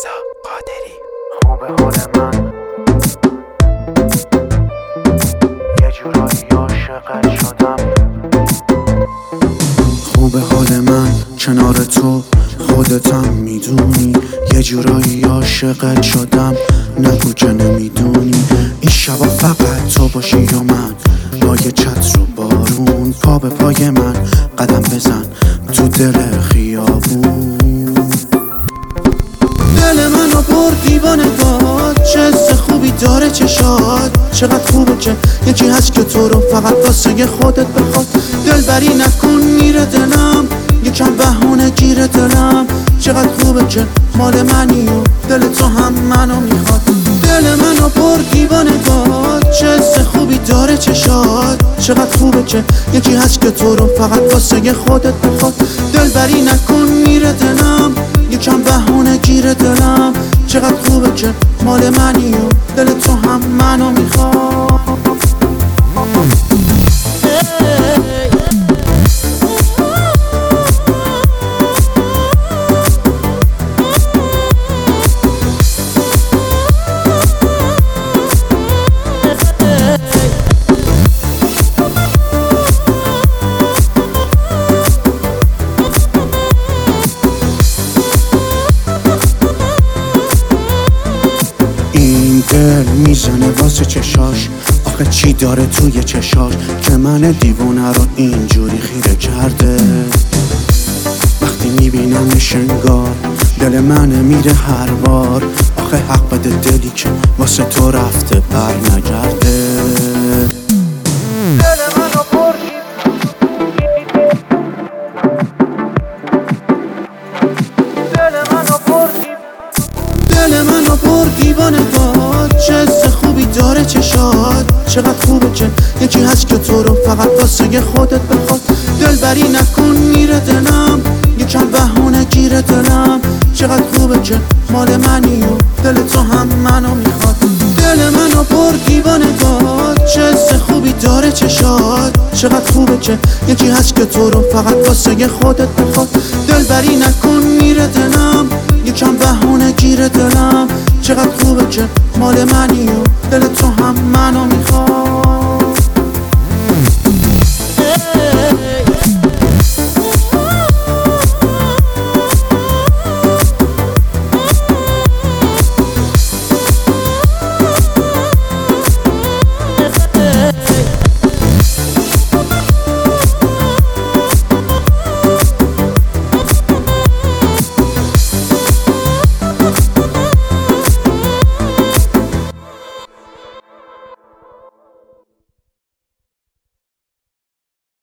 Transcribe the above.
رضا قادری. خوبه حال من یه جورایی عاشقت شدم. خوبه حال من کنار تو، خودتم میدونی یه جورایی عاشقت شدم. نگو که نمیدونی این شبا فقط تو باشی یا من، با یه چتر و بارون پا به پای من قدم بزن تو دل خیابون. دل منو پر دیوانه داد، چه حس خوبی داره چشات. چقدر خوبه که یکی هست که تو رو فقط واسه خودت بخواد. دلبری نکن میره دلم، یکم بهونه گیره دلم. چقدر خوبه که مال منی و دل تو هم منو میخواد. دل منو پر دیوانه داد، چه حس خوبی داره چشات. چقدر خوبه که یکی هست که تو رو فقط واسه خودت بخواد. دلبری نکن میره دلم، یکم بهونه گیره دلم. چقدر خوبه که مال منی و دل تو هم منو میخواد. دل میزنه واسه چشاش، آخه چی داره توی چشاش که من دیوونه رو اینجوری خیره کرده. وقتی میبینمش انگار دل من میره هر بار. آخه حق بده دلی که واسه تو رفته بر نگرده. دل منو پر دیوانه داد، چه حس خوبی داره چشات. چقدر خوبه که یکی هست که تو رو فقط واسه خودت بخواد. دلبری نکن میره دلم، یکم بهونه گیره دلم. چقدر خوبه که مال منی و دل تو هم منو میخواد. دل منو پر دیوانه داد، چه حس خوبی داره چشات. چقدر خوبه که یکی هست که تو رو فقط واسه خودت بخواد. دلبری نکن میره دلم، یکم بهونه گیره دلم. چقدر خوبه که مال منی و دل تو هم منو میخواد.